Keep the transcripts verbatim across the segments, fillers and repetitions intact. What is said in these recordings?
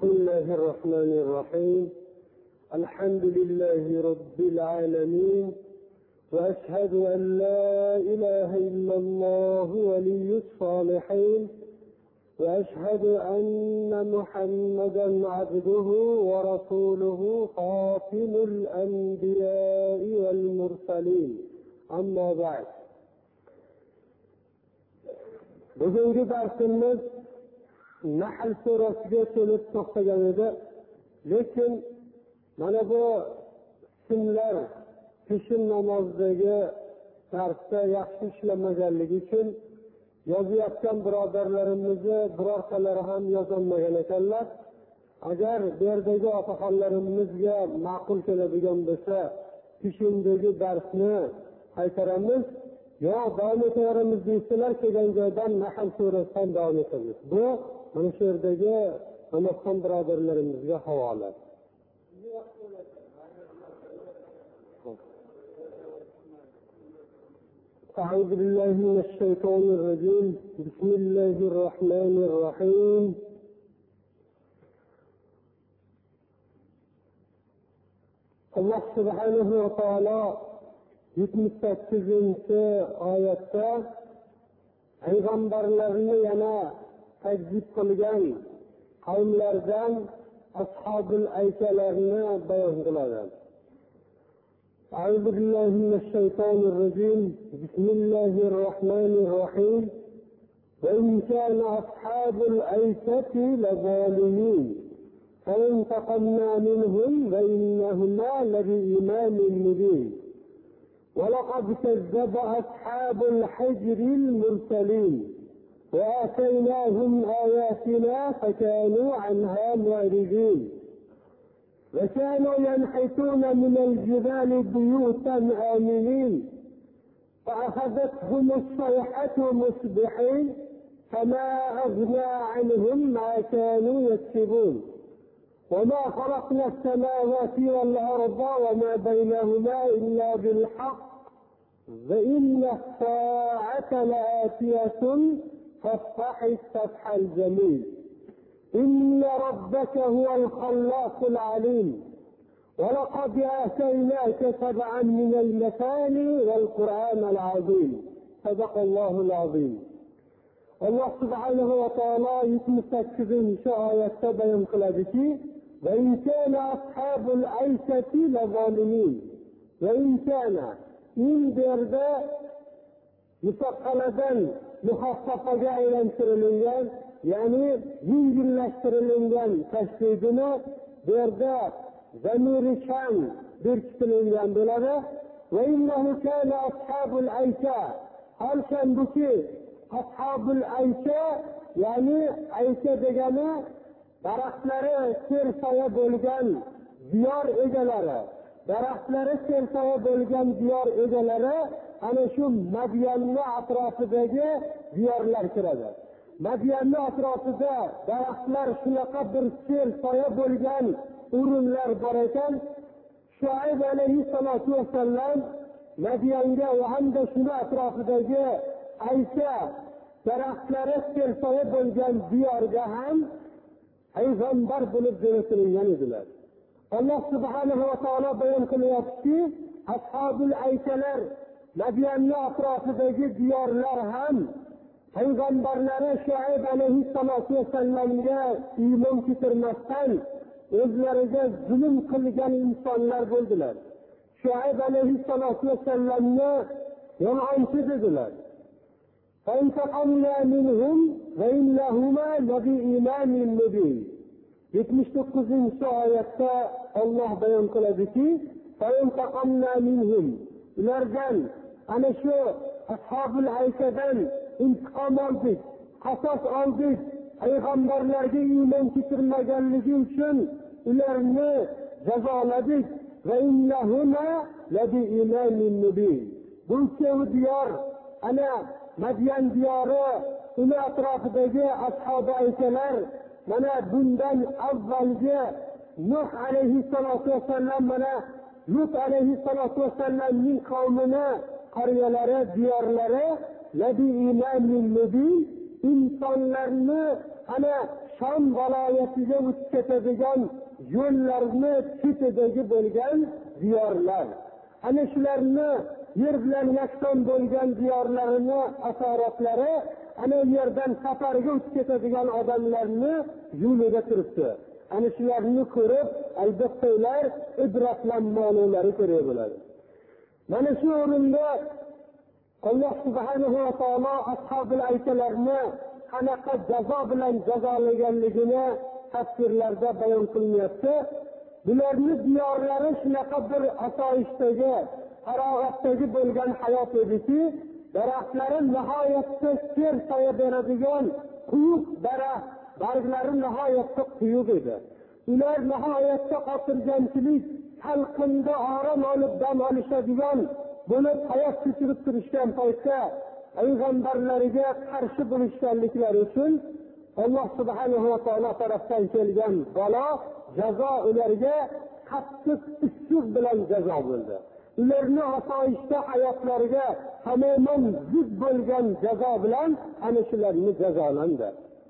بسم الله الرحمن الرحيم. الحمد لله رب العالمين، وأشهد أن لا إله إلا الله ولي الصالحين، وأشهد أن محمدا عبده ورسوله خاتم الأنبياء والمرسلين. أما بعد. bugungi darsimiz Nahl surasiga kelib to'xtagan edi, lekin mana bu ismlar peshin namozidagi darsda yaxshi ishlamaganligi uchun yozayotgan birodarlarimizni birortalari ham yozolmagan ekanlar. Agar bu yerdagi otaxonlarimizga ma'qul keladigan bo'lsa, peshindagi darsni qaytaramiz. yo davom etaveramiz deysalar, kelgan joydan Nahl surasidan davom etamiz. Bu mana shu yerdagi namozxon birodarlarimizga havola. أعوذ بالله من الشيطان الرجيم. بسم الله الرحمن الرحيم. الله سبحانه وتعالى yetmish sakkizinchi oyatda payg'ambarlarni yana takzib qilgan qavmlardan ashabul aykalarni bayon qiladi. أعوذ بالله من الشيطان الرجيم. بسم الله الرحمن الرحيم. وإن كان أصحاب الأيكة لظالمين فانتقمنا منهم وإنهما لبإمام مبين. ولقد كذب أصحاب الحجر المرسلين وآتيناهم آياتنا فكانوا عنها معرضين. وكانوا ينحتون من الجبال بيوتا آمنين فأخذتهم الصيحة مصبحين فما أغنى عنهم ما كانوا يكسبون. وما خلقنا السماوات والأرض وما بينهما إلا بالحق وإن الساعة لآتية فاصفح الصفح الجميل. إن ربك هو الخلاق العليم. ولقد آتيناك سبعا من المثاني والقرآن العظيم. صدق الله العظيم. الله سبحانه وتعالى يتمسك بآية بيان قلبك. وإن كان أصحاب الأيكة لظالمين. وإن كان إن بردا مسقلة مخففة إلى سرلنجان، يعني ينجل سرلنجان تشديدنا بردا ضمير شان بركتلنجان بلده. وإنه كان أصحاب الأيكة، هل كان بكي أصحاب الأيكة يعني أيكة دجانا daraxtlari sersoya bo'lgan diyor egalari, daraxtlari sersoya bo'lgan diyor egalari ana shu Madyanning atrofidagi diyorlar kiradi. Madyanning atrofida daraxtlar shunaqa bir sersoya bo'lgan o'rinlar bor ekan. Shuayb alayhissalatu vassalam Madyanga va hamda shuni atrofidagi Aysa daraxtlari sersoya bo'lgan diyorga ham payg'ambar bo'lib jo'natilgan edilar. Alloh subhanahu va taolo bayon qilyaptiki, ashabul aykalar, Madyanning atrofidagi diyorlar ham payg'ambarlari Shuayb alayhissalatu vassalamga iymon keltirmasdan o'zlariga zulm qilgan insonlar bo'ldilar. Shuayb alayhissalatu vassalamni yolg'onchi dedilar. فانتقمنا منهم وإنهما لبإمام مبين. yetmish to'qqizinchi oyatda Alloh bayon qiladiki, فانتقمنا منهم. ulardan ana shu ashabul aykadan intiqom oldik, qasos oldik. Payg'ambarlarga iymon keltirmaganligi uchun ularni jazoladik. Va innahuma labi'imamin mubin. Bu ikkovi diyor ana Madyan diyori, uni atrofidagi ashabi aykalar mana bundan avvalgi Nuh alayhissalatu vassalam mana Lut alayhissalatu vassalamning qavmini qaryalari, diyorlari labi imamin mubin, insonlarni ana Sham viloyatiga o'tib ketadigan yo'llarni chetidagi bo'lgan diyorlar. Ana shularni yer bilan yakson bo'lgan diyorlarini asoratlari ana yerdan safarga o'tib ketadigan odamlarni yo'lida turibdi. Ana shularni ko'rib, albatta ular ibratlanmoqlari kerak bo'ladi. Mana shu o'rinda Alloh subhanahu va taolo ashabul aykalarni qanaqa jazo bilan jazolaganligini tafsirlarda bayon qilyapti. Bularning diyorlari shunaqa bir asoyishdagi, farog'atdagi bo'lgan hayot ediki, daraxtlari nihoyatda ser soya beradigan quyuq daraxt, barglari nihoyatda quyuq edi. Ular nihoyatda xotirjamchilik, talqinda orom olib dam olishadigan bo'lib hayot kechirib turishgan paytda payg'ambarlariga qarshi bo'lishganliklari uchun Alloh subhanahu va taolo tarafdan kelgan balo, jazo ularga qattiq issiq bilan jazo bo'ldi. Ularning osoyishta hayotlariga tamoman zid bo'lgan jazo bilan ana shularni jazolandi.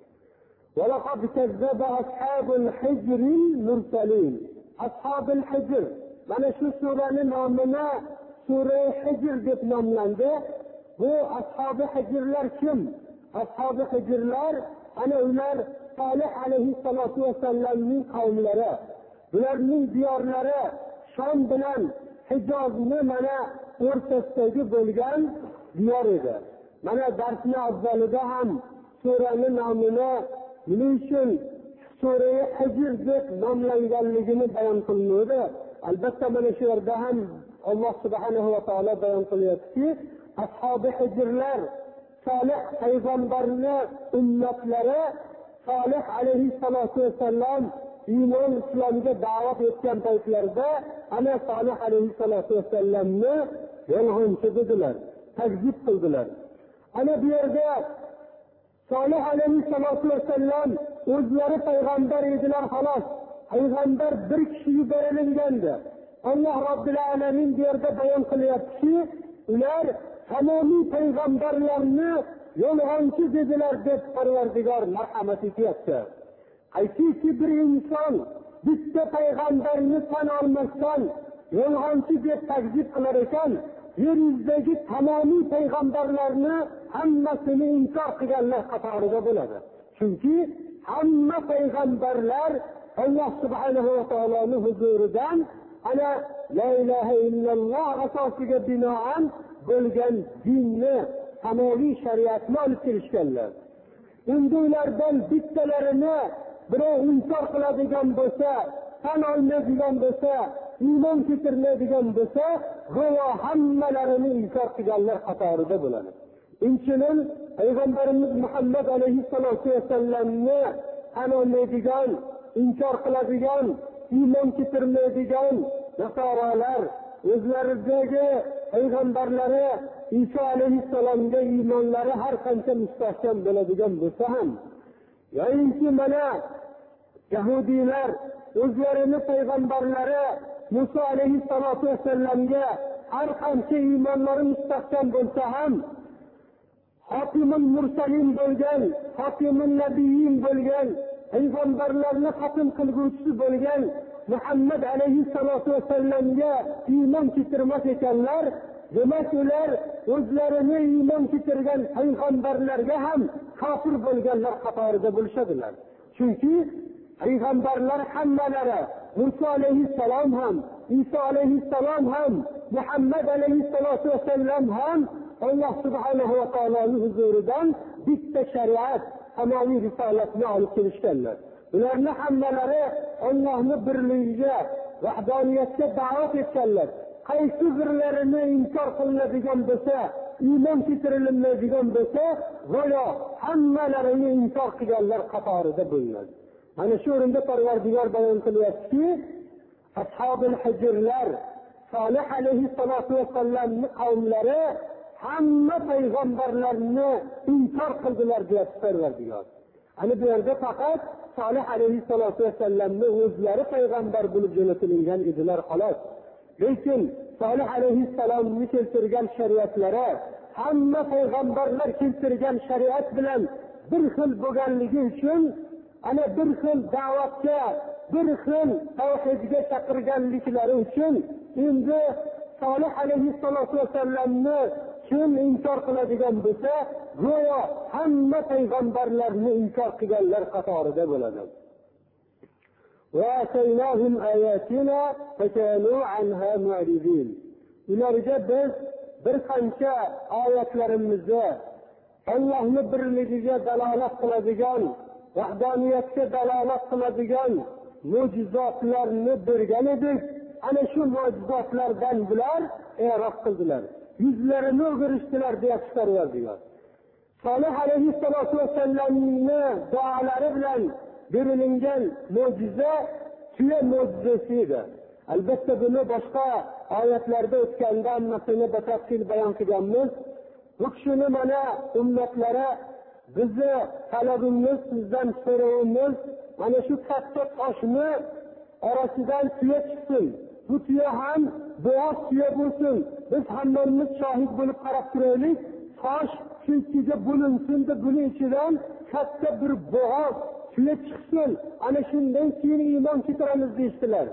وَلَقَدْ كَذَّبَ أَصْحَابُ الْحِجْرِ الْمُرْسَلِينَ. Ashabul Hijr. Mana shu suraning nomini Sura Hijr deb nomlandi. Bu ashabi hijrlar kim? Ashabi hijrlar ana ular Solih alayhissalatu vassalamning qavmlari. Ularning diyorlari Sham bilan Hijozning mana o'rtasidagi bo'lgan diyor edi. Mana darsning avvalida ham suraning nomini nima uchun Sura Hijr deb nomlanganligini bayon qilindi. Albatta mana shu yerda ham Alloh subhanahu va taolo bayon qilyapti. Ashabi hijrlar Solih payg'ambarning ummatlari Solih alayhissalatu vassalam iymon islomga da'vat etgan paytlarida ana Solih alayhissalatu vassalamni yolg'onchi dedilar, takzib qildilar. Ana bu yerda Solih alayhissalatu vassalam o'zlari payg'ambar edilar xolos. Payg'ambar bir kishi yuborilgandi. Alloh Robbil alamin bu yerda bayon qilyapti, ular tamomiy payg'ambarlarni yolg'onchi dedilar deb Parvardigor marhamat etyapti. Aytiki bir inson bitta payg'ambarni tan olmasdan yolg'onchi deb takzib qilar ekan, yer yuzidagi tamomiy payg'ambarlarni hammasini inkor qilganlar qatorida bo'ladi. Chunki hamma payg'ambarlar Alloh subhanahu va taoloning huzuridan ana la ilaha illalloh asosiga binoan bo'lgan dinni, tamomiy shariatni olib kelishganlar. Endi ulardan bittalarini birov inkor qiladigan bo'lsa, tan olmaydigan bo'lsa, iymon keltirmaydigan bo'lsa, go'yo hammalarini inkor qilganlar qatorida bo'ladi. Inchining payg'ambarimiz Muhammad alayhissalatu vassalamni tan olmaydigan, inkor qiladigan, iymon keltirmaydigan nasoralar o'zlaridagi payg'ambarlari Isa alayhissalomga iymonlari har qancha mustahkam bo'ladigan bo'lsa ham, yo'inki mana yahudiylar o'zlarini payg'ambarlari Musa alayhissalatu vassalamga har qancha iymonlari mustahkam bo'lsa ham, Xotimul Mursalin bo'lgan, Xotimul Nabiyyin bo'lgan, payg'ambarlarni xotim qilguvchisi bo'lgan Muhammad alayhissalatu vassalamga iymon keltirmas ekanlar. Demak ular o'zlarini iymon keltirgan payg'ambarlarga ham kofir bo'lganlar qatorida bo'lishadilar. Chunki payg'ambarlar hammalari Musa alayhissalom ham, Isa alayhissalom ham, Muhammad alayhissalatu vassalam ham Alloh subhanahu va taoloning huzuridan bitta shariat, tamomiy risolatni olib kelishganlar. Ularning hammalari Allohning birligiga, vahdaniyatga da'vat etganlar. Qaysi birlarini inkor qilinadigan bo'lsa, iymon keltirilmaydigan bo'lsa, go'yo hammalarini inkor qilganlar qatorida bo'ladi. Mana shu o'rinda Parvardigor bayon qilyapti, ashabul hijrlar Solih alayhissalatu vassalamning qavmlari hamma payg'ambarlarni inkor qildilar deb Parvardigor. Ana bu yerda faqat Solih alayhissalatu vassalamning o'zlari payg'ambar bo'lib jo'natilgan edilar xolos. Lekin Solih alayhissalomning keltirgan shariatlari hamma payg'ambarlar keltirgan shariat bilan bir xil bo'lganligi uchun ana bir xil da'vatga, bir xil tavhidga chaqirganliklari uchun endi Solih alayhissalatu vasallamni kim inkor qiladigan bo'lsa, go'yo hamma payg'ambarlarni inkor qilganlar qatorida bo'ladi. Va ataynahum ayatina fakanu anha mu'ridin. Ularga biz bir qancha oyatlarimizni Allohning birligiga dalolat qiladigan, vahdaniyatga dalolat qiladigan mo'jizotlarni bergan edik. Ana shu mo'jizotlardan bular e'rob qildilar. Yuzlarini o'girishdilar deb chiqardilar. Solih alayhissalatu vasallamning duolari bilan berilgan mo'jiza tuya mo'jizasi edi. Albatta buni boshqa oyatlarda o'tganda hammasini batafsil bayon qilganmiz. Bu kishini mana ummatlari bizni talabimiz, sizdan so'rovimiz mana shu katta toshni orasidan tuya chiqsin. Bu tuya ham bo'yoq tuya bo'lsin. Biz hammamiz shohid bo'lib qarab turaylik. Tosh chunkiga bo'linsin deb buni ichidan katta bir bo'yoq tuya chiqsin. Ana shundan keyin iymon keltiramiz deydilar.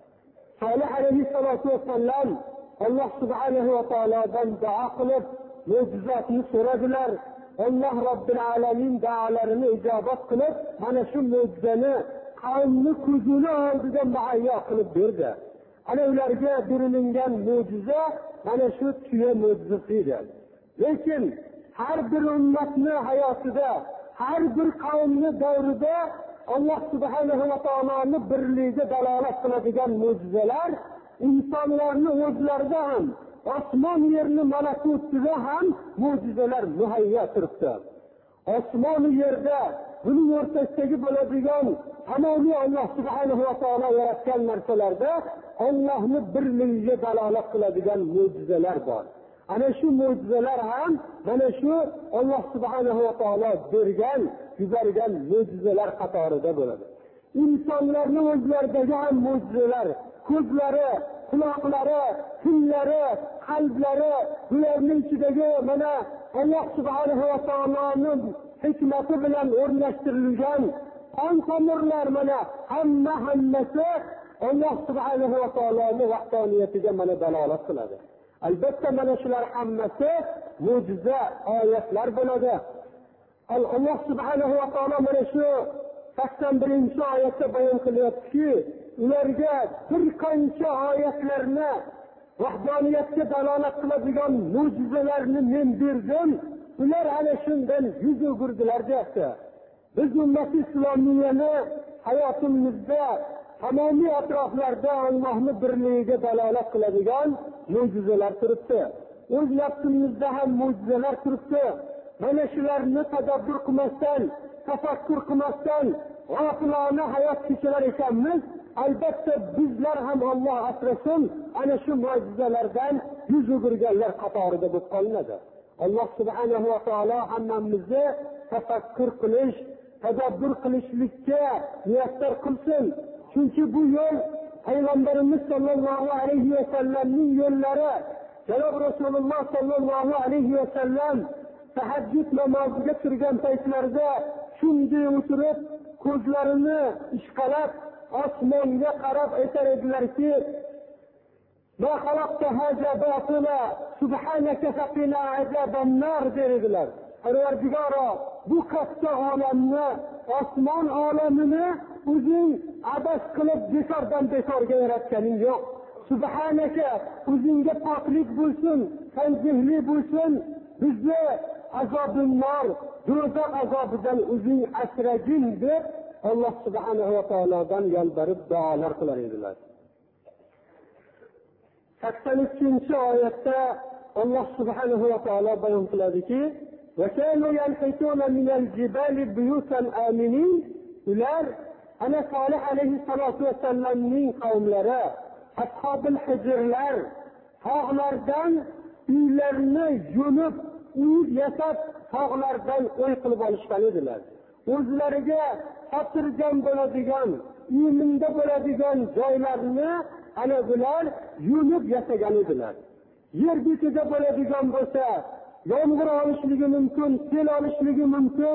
Solih alayhissalatu vassallam Alloh subhanahu va taolodan duo qilib mo'jizatni so'radilar. Alloh Robbil alamin duolarini ijobat qilib, mana shu mo'jizani qavmni ko'zini oldida muayyan qilib berdi. Ana ularga berilgan mo'jiza mana shu tuya mo'jizasi edi. Lekin har bir ummatni hayotida, har bir qavmni davrida Alloh subhanahu va taoloning birligiga dalolat qiladigan mo'jizalar insonlarning o'zlarida ham, osmon yerni malakutida ham mo'jizalar muhayyo turibdi. Osmon yerda buning o'rtasidagi bo'ladigan tamomiy Alloh subhanahu va taolo yaratgan narsalarda Allohning birligiga dalolat qiladigan mo'jizalar bor. Ana shu mo'jizalar ham mana shu Alloh subhanahu va taolo bergan, yuborgan mo'jizalar qatorida bo'ladi. Insonlarning o'zlaridagi ham mo'jizalar, ko'zlari, quloqlari, tillari, qalblari, bularning ichidagi mana Alloh subhanahu va taoloning hikmati bilan o'rnashtirilgan qon tomirlar mana hamma hammasi Alloh subhanahu va taoloning vahdaniyatiga mana dalolat qiladi. Albatta mana shular hammasi mo'jiza oyatlar bo'ladi. Alloh subhanahu va taolo mana shu sakson birinchi oyatda bayon qilyaptiki, ularga bir qancha oyatlarni vahdaniyatga dalolat qiladigan mo'jizalarni men berdim. Ular ana shundan yuz o'girdilar deyapti. Biz ummati islomiyani hayotimizda tamomiy atroflarda Allohning birligiga dalolat qiladigan mo'jizalar turibdi. O'z nafsimizda ham mo'jizalar turibdi. Mana shularni tadabbur qilmasdan, tafakkur qilmasdan g'ofilona hayot kechirar ekanmiz. Albatta bizlar ham Alloh asrasin ana shu mo'jizalardan yuz o'girganlar qatorida bo'lib qolinadi. Alloh subhanahu va taolo hammamizni tafakkur qilish, tadabbur qilishlikka niyatlar qilsin. Chunki bu yo'l Payg'ambarimiz sollallohu alayhi va sallamning yo'llari. Janob Rasululloh sollallohu alayhi va sallam tahajjud namoziga turgan paytlarida shunday o'tirib, ko'zlarini ishqalab osmonga qarab aytar edilarki: "Ma xalaqta haza batila, subhanaka faqina azaban nar" dedilar. Parvardigoro, bu katta olamni, osmon olamini o'zing abas qilib bekordan bekorga yaratganing yo'q. Subhanaka, o'zingga poklik bo'lsin, tanzihli bo'lsin, bizni azobin nar, do'zax azobidan o'zing asragin deb Alloh subhanahu va taolodan yalvarib duolar qilar edilar. sakson ikkinchi oyatda Alloh subhanahu va taolo bayon qiladiki: "Va kanu yanhituna min al-jibali buyutan aminin." Ular ana Solih alayhissalatu vasallamning qavmlari, ashabil hijrlar tog'lardan uylarni yunib, uy yasab tog'lardan o'y qilib olishgan edilar. O'zlariga xotirjam bo'ladigan, uyminda bo'ladigan joylarni ana bular yunib yasagan edilar. Yer betida bo'ladigan bo'lsa, yomg'ir olishligi mumkin, sel olishligi mumkin,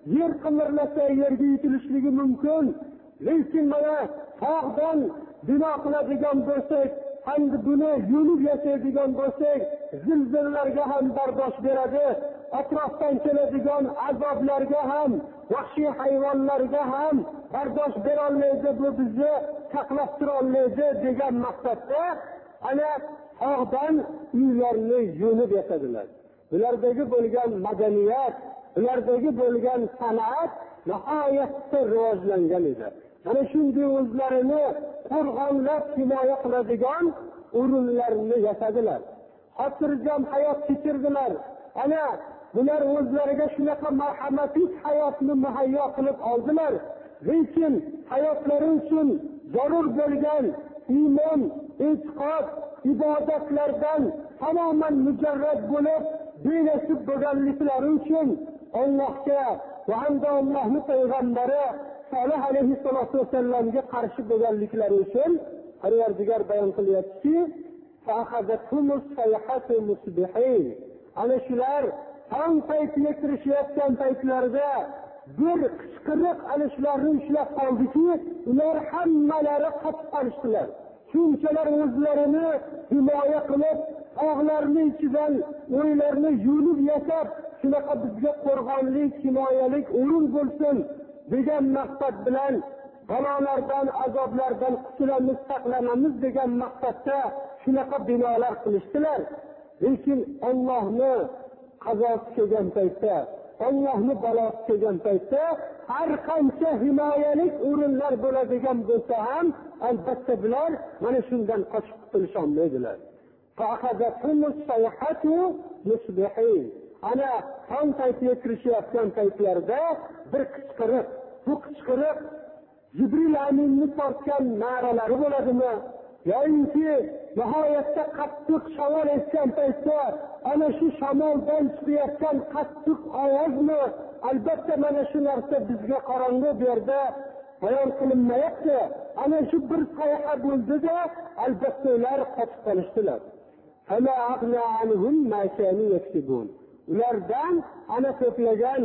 yer qimirlasa yerga yutilishligi mumkin. Lekin mana tog'dan bino qiladigan bo'lsak, hamda buni yulib yashaydigan bo'lsak, zilzilalarga ham bardosh beradi. Atrofdan keladigan azoblarga ham, vahshiy hayvonlarga ham bardosh bera olmaydi, bu bizni saqlab tura olmaydi degan maqsadda ana tog'dan uylarni yulib yashadilar. Bulardagi bo'lgan madaniyat, ulardagi bo'lgan san'at nihoyatda rivojlangan edi. Mana shunday o'zlarini qo'rg'onlab himoya qiladigan o'rinlarni yasadilar. Xotirjam hayot kechirdilar. Ana bular o'zlariga shunaqa marhamatli hayotni muhayyo qilib oldilar. Lekin hayotlari uchun zarur bo'lgan iymon, e'tiqod, ibodatlardan tamoman mujarrad bo'lib, benasib bo'lganliklari uchun Allohga va hamda Allohning payg'ambari Solih alayhissalatu vasallamga qarshi bo'lganliklari uchun Parvardigor bayon qilyaptiki, fa'akhadathumumus sayhatu musbihin. Ana shular tong paytiga kirishayotgan paytlarida bir qichqiriq ana shularni ushlab qoldiki, ular hammalari qotib qolishdilar. Shunchalar o'zlarini himoya qilib, tog'larning ichidan o'ylarni yulib yasab, shunaqa bizga qo'rg'onlik, himoyalik o'rin bo'lsin degan maqsad bilan balolardan, azoblardan qutulamiz, saqlanamiz degan maqsadda shunaqa binolar qilishdilar. Lekin Allohni qazosi kelgan paytda, Allohni balosi kelgan paytda har qancha himoyalik o'rinlar bo'ladigan bo'lsa ham, albatta bular mana shundan qochib qutulisha olmaydilar. Fa'akhadathumumus sayhatu musbihin. Ana tong paytiga kirishayotgan paytlarda bir qichqiriq, bu qichqiriq Jibril aminni tortgan na'ralari bo'ladimi? Yo'inki nihoyatda qattiq shamol esgan paytda ana shu shamoldan chiqayotgan qattiq ovozmi? Albatta mana shu narsa bizga qorong'u bu yerda bayon qilinmayapti. Ana shu bir sayha bo'ldi-da, albatta ular qochib qolishdilar. Fama aqna anhum ma kanu yaksibun. Ulardan ana to'plagan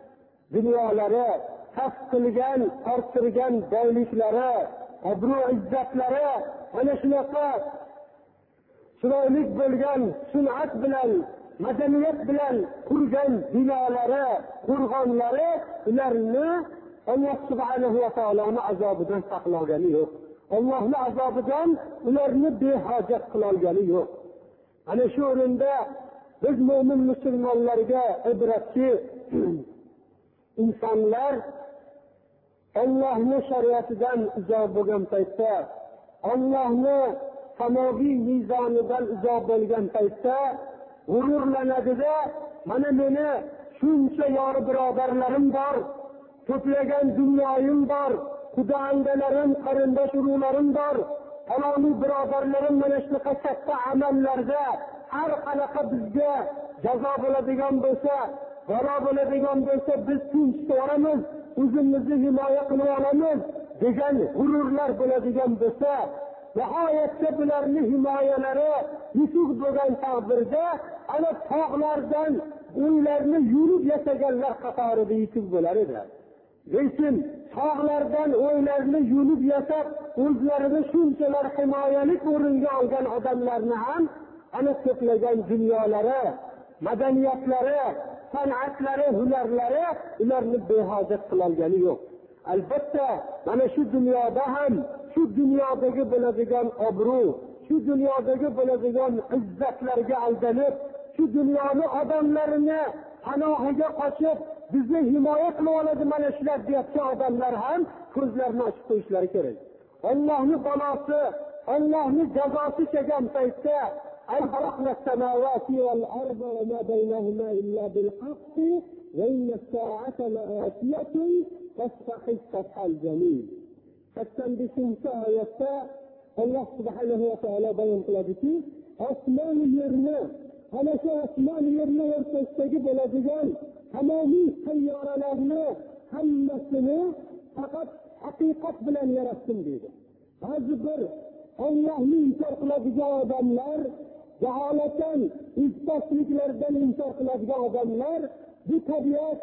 dunyolari, kasb qilgan, orttirgan boyliklari, obro' izzatlari, ana shunaqa chiroyli bo'lgan sun'at bilan, madaniyat bilan qurgan binolari, qo'rg'onlari ularni Alloh subhanahu va taoloning azobidan saqlagani yo'q. Allohning azobidan ularni behojat qila olgani yo'q. Ana shu o'rinda biz mo'min musulmonlarga ibratki, insonlar Allohning shariatidan uzoq bo'lgan paytda, Allohning samoviy mezonidan uzoq bo'lgan paytda g'ururlanadi-da, mana meni shuncha yor birodarlarim bor, to'plagan dunyoyim bor, xudoandalarim, qarindosh urug'larim bor, faloniy birodarlarim mana shunaqa katta amallarda har qanaqa bizga jazo bo'ladigan bo'lsa, balo bo'ladigan bo'lsa biz tinchib olamiz, o'zimizni himoya qilib olamiz degan g'ururlar bo'ladigan bo'lsa, nihoyatda bularning himoyalari yutuq bo'lgan taqdirda ana tog'lardan uylarni yurib yashaganlar qatorida yutuq bo'lar edi. Lekin tog'lardan uylarni yurib yasab, o'zlarini shunchalar himoyalik o'ringa olgan odamlarni ham ana to'plagan dunyolari, madaniyatlari, san'atlari, hunarlari ularni behojat qila olgani yo'q. Albatta mana shu dunyoda ham shu dunyodagi bo'ladigan obro', shu dunyodagi bo'ladigan izzatlarga aldanib, shu dunyoni odamlarini panohiga qochib bizni himoya qilib oladi mana shular deyotgan odamlar ham ko'zlarini ochib qo'yishlari kerak. Allohning balosi, Allohning jazosi kelgan paytda خلقنا السماوات والأرض وما بينهما إلا بالحق وإن الساعة لآتية فاصفح الصفح الجميل. فالتنبيشن آية الله سبحانه وتعالى بيان قلبتي أسمان يرنا أنا شو أسمان يرنا ورتستجيب لديان تمامي سيارة لنا هم سنة فقط حقيقة بلان يرسم بيده أجبر الله من ترقل بجوابا jaholatan, isbotliklardan inkor qiladigan odamlar bu tabiat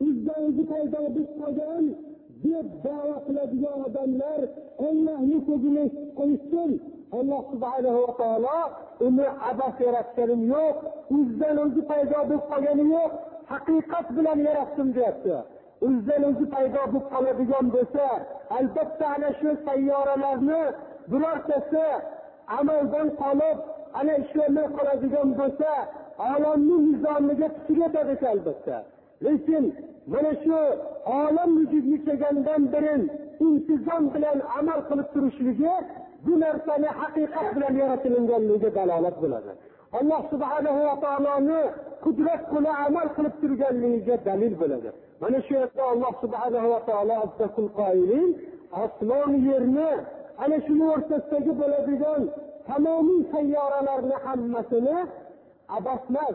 o'zidan o'zi paydo bo'lib qolgan deb da'vo qiladigan odamlar Allohning ko'zini qo'ysin. Alloh subhanahu va taolo uni abas yaratganim yo'q, o'zidan o'zi paydo bo'lib qolgani yo'q, haqiqat bilan yaratdim deyapti. O'zidan o'zi paydo bo'lib qoladigan bo'lsa, albatta ana shu sayyoralarni birortasi amaldan qolib, ana ishlamay qoladigan bo'lsa, olamning nizomiga putur yetadi albatta. Lekin mana shu olam vujudga kelgandan beri intizom bilan amal qilib turishligi bu narsani haqiqat bilan yaratilganligiga dalolat bo'ladi. Alloh subhanahu va taoloni qudrat qo'li amal qilib turganligiga dalil bo'ladi. Mana shu yerda Alloh subhanahu va taolo azzatul qoilin osmon yerni ana shu o'rtasidagi bo'ladigan tamomiy sayyoralarni hammasini abasmas,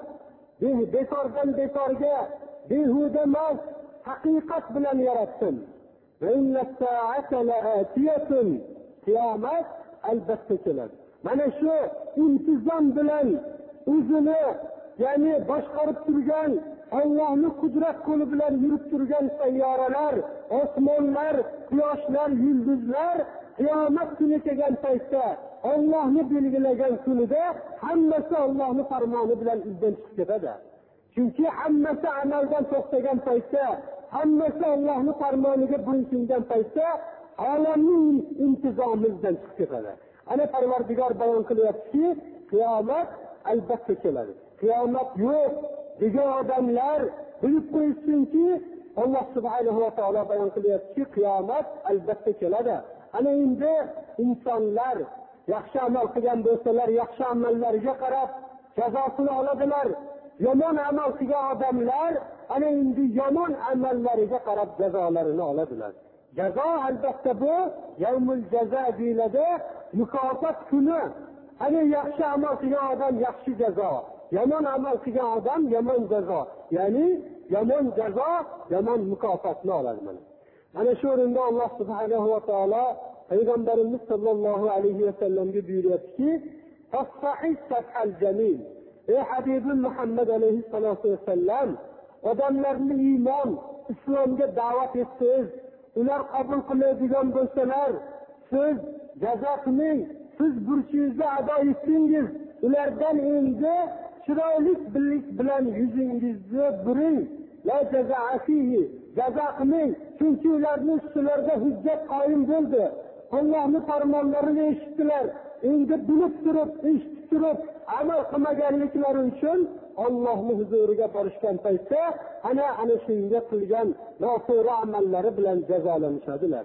bekordan bekorga, behuda emas, haqiqat bilan yaratdim. Va inna as-sa'ata la'atiyatun, qiyomat albatta keladi. Mana shu intizom bilan o'zini, ya'ni boshqarib turgan, Allohning qudrat qo'li bilan yurib turgan sayyoralar, osmonlar, quyoshlar, yulduzlar qiyomat kuni kelgan paytda, Allohning belgilagan kunida hammasi Allohning farmoni bilan izdan chiqib ketadi. Chunki hammasi amaldan to'xtagan paytda, hammasi Allohning farmoniga bo'ysungan paytda olamning intizomidan chiqib ketadi. Ana Parvardigor bayon qilyaptiki, qiyomat albatta keladi. Qiyomat yo'q degan odamlar bilib qo'ysinki, Alloh subhanahu va taolo bayon qilyaptiki, qiyomat albatta keladi. Ana endi insonlar yaxshi amal qilgan bo'lsalar, yaxshi amallariga qarab jazosini oladilar. Yomon amal qilgan odamlar ana endi yomon amallariga qarab jazolarini oladilar. Jazo albatta bu yawmul jazo deyiladi, mukofot kuni. Ana yaxshi amal qilgan odam yaxshi jazo, yomon amal qilgan odam yomon jazo. Ya'ni yomon jazo, yomon mukofotni oladi mana. Ana shu o'rinda Alloh subhanahu va taolo Payg'ambarimiz sollallohu alayhi va sallamga buyuryaptiki, "Fasahih safal jamil." Ey Habibim Muhammad alayhissalatu vassallam, odamlarni iymon, islomga da'vat etsangiz, ular qabul qiladigan bo'lsalar, siz jazo qiling, siz burchingizni ado etdingiz, ulardan endi chiroyli bilik bilan yuzingizni buring. La jazaa fihi, jazo qilmang, chunki ularning ustilarida hujjat qoyim bo'ldi. Allohning farmonlarini eshitdilar. Endi bilib turib, eshitib turib, amal qilmaganliklari uchun Allohning huzuriga borishgan paytda ana ana shunga qilgan noto'g'ri amallari bilan jazolanishadilar.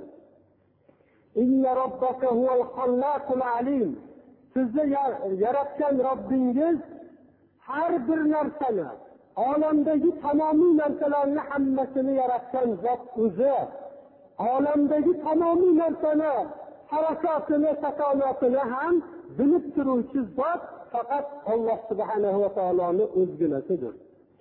Inna robbaka huval xallaqul alim. Sizni yaratgan Robbingiz har bir narsani, olamdagi tamomiy narsalarni hammasini yaratgan zot o'zi. Olamdagi tamomiy narsani, harakatini, sakonatini ham bilib turuvchi zot faqat Alloh subhanahu va taoloning o'zginasidir.